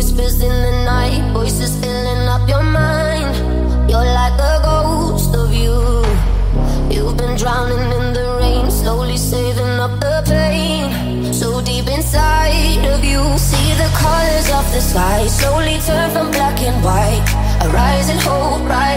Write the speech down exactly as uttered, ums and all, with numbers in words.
whispers in the night, voices filling up your mind. You're like a ghost of you. You've been drowning in the rain, slowly saving up the pain. So deep inside of you, see the colors of the sky slowly turn from black and white. A rising hope, rise